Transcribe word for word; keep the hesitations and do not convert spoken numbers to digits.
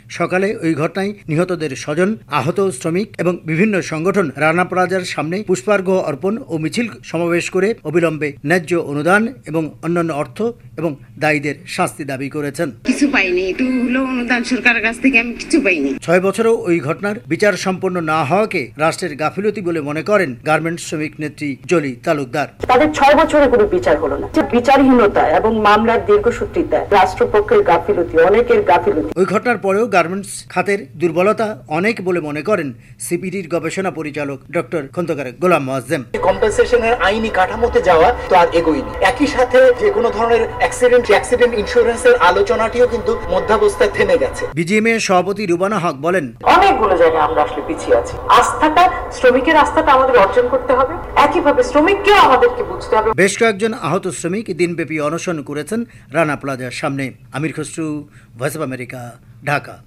সকালে ওই ঘটনায় নিহতদের স্বজন, আহত শ্রমিক এবং বিভিন্ন সংগঠন রানা প্লাজার সামনে পুষ্পার্ঘ অর্পণ ও মিছিল সমাবেশ করে অবিলম্বে ন্যায্য অনুদান এবং অন্যান্য অর্থ এবং দায়ীদের শাস্তি দাবি করেছেন। কিছু পাইনি, একটু হলো অনুদান সরকারের কাছ থেকে আমি কিছু পাইনি। ছয় বছরও ওই ঘটনার বিচার সম্পন্ন না হওয়াকে রাষ্ট্রের গাফিলতি বলে মনে করেন গার্মেন্টস শ্রমিক নেত্রী জলি তালুকদার। তাদের ছয় বছরে কোনো বিচার হলো না। বিচারহীনতা এবং মামলার দীর্ঘসূত্রিতা, রাষ্ট্রপক্ষের গাফিলতি, অনেকের গাফিলতি। ওই ঘটনার পরেও গার্মেন্টস খাতের দুর্বলতা অনেক বলে মনে করেন সিপিডির গবেষণা পরিচালক ডক্টর খন্দকার গোলাম মোয়াজ্জেম। কম্পেনসেশনের আইনি কাঠামোতে যাওয়া তো আর এগোয়নি। একই সাথে যে কোনো ধরনের অ্যাক্সিডেন্ট অ্যাক্সিডেন্ট ইন্স্যুরেন্সের আলোচনাটিও কিন্তু মধ্যাবস্থায় থেমে গেছে। বিজিএমএ সভাপতি রুবানা হক বলেন, অনেকগুলো জায়গায় আমরা আসলে পিছিয়ে আছি। আস্থাটা, শ্রমিকের আস্থাটা আমাদের অর্জন করতে হবে। একইভাবে শ্রমিককেও আমাদেরকে বুঝতে হবে। বেশ কয়েকজন আহত শ্রমিক দিনব্যাপী অনশন করেছেন রানা প্লাজার সামনে। Amir Khasru, Voice of America, Dhaka.